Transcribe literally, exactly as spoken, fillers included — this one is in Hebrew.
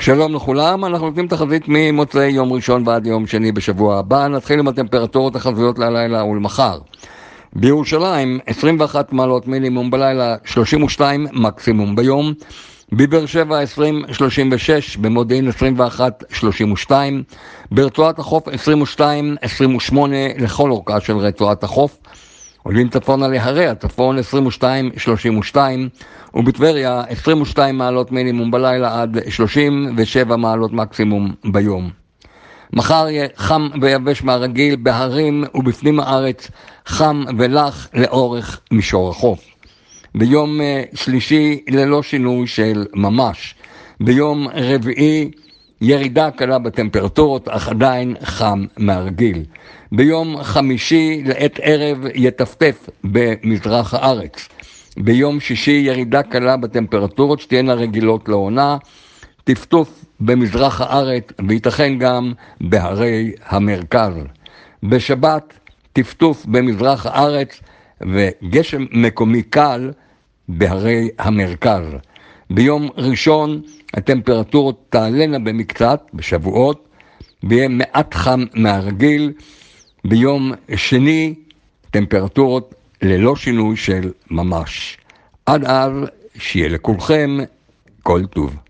שלום לכולם, אנחנו נותנים תחזית ממוצאי יום ראשון ועד יום שני בשבוע הבא. נתחיל עם הטמפרטורות החזויות ללילה ולמחר. בירושלים עשרים ואחת מעלות מינימום בלילה, שלושים ושתיים מקסימום ביום. בבאר שבע עשרים שלושים ושש, במודיעין עשרים ואחת שלושים ושתיים, ברצועת החוף עשרים ושתיים עשרים ושמונה לכל אורכה של רצועת החוף. עולים צפונה להרי הצפון עשרים ושתיים שלושים ושתיים, ובטבריה עשרים ושתיים מעלות מינימום בלילה עד שלושים ושבע מעלות מקסימום ביום. מחר יהיה חם ויבש מהרגיל בהרים ובפנים הארץ, חם ולח לאורך מישור החוף. ביום שלישי ללא שינוי של ממש. ביום רביעי ירידה קלה בטמפרטורות, אך עדיין חם מהרגיל. ביום חמישי לעת ערב יטפטף במזרח הארץ. ביום שישי ירידה קלה בטמפרטורות שתהיינה רגילות לעונה, טפטוף במזרח הארץ וייתכן גם בהרי המרכז. בשבת טפטוף במזרח הארץ וגשם מקומי קל בהרי המרכז. ביום ראשון הטמפרטורות תעלנה במקצת בשבועות, ויהיה מעט חם מהרגיל. ביום שני טמפרטורות ללא שינוי של ממש. עד אז שיהיה לכולכם כל טוב.